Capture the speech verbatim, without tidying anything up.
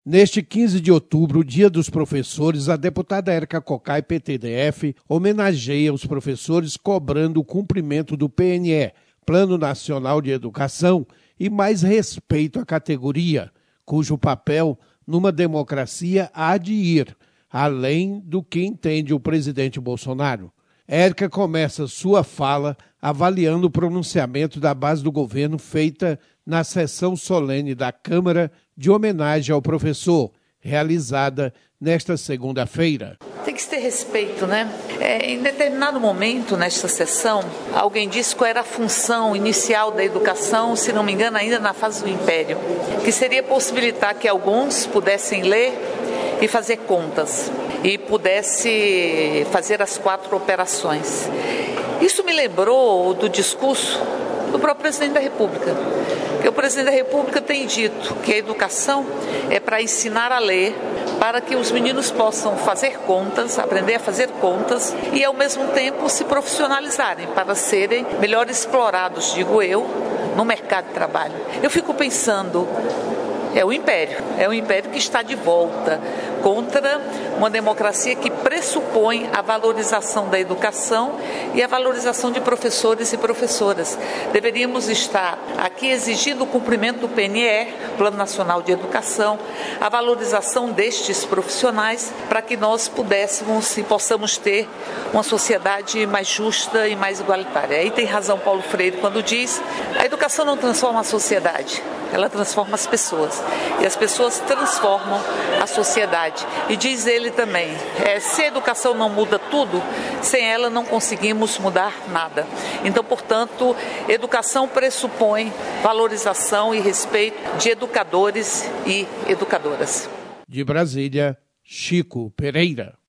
Neste quinze de outubro, Dia dos Professores, a deputada Érica Cocai, P T D F, homenageia os professores cobrando o cumprimento do P N E, Plano Nacional de Educação, e mais respeito à categoria, cujo papel numa democracia há de ir, além do que entende o presidente Bolsonaro. Érica começa sua fala avaliando o pronunciamento da base do governo feita na sessão solene da Câmara de homenagem ao professor, realizada nesta segunda-feira. Tem que ter respeito, né? É, em determinado momento, nesta sessão, alguém disse qual era a função inicial da educação, se não me engano, ainda na fase do Império, que seria possibilitar que alguns pudessem ler e fazer contas, e pudesse fazer as quatro operações. Isso me lembrou do discurso do próprio presidente da República, que o presidente da República tem dito que a educação é para ensinar a ler, para que os meninos possam fazer contas, aprender a fazer contas e, ao mesmo tempo, se profissionalizarem para serem melhor explorados, digo eu, no mercado de trabalho. Eu fico pensando, é o império, é o império que está de volta contra uma democracia que pressupõe a valorização da educação e a valorização de professores e professoras. Deveríamos estar aqui exigindo o cumprimento do P N E, Plano Nacional de Educação, a valorização destes profissionais para que nós pudéssemos e possamos ter uma sociedade mais justa e mais igualitária. Aí tem razão Paulo Freire quando diz: a educação não transforma a sociedade, ela transforma as pessoas. E as pessoas transformam a sociedade. E diz ele também, é, se a educação não muda tudo, sem ela não conseguimos mudar nada. Então, portanto, educação pressupõe valorização e respeito de educadores e educadoras. De Brasília, Chico Pereira.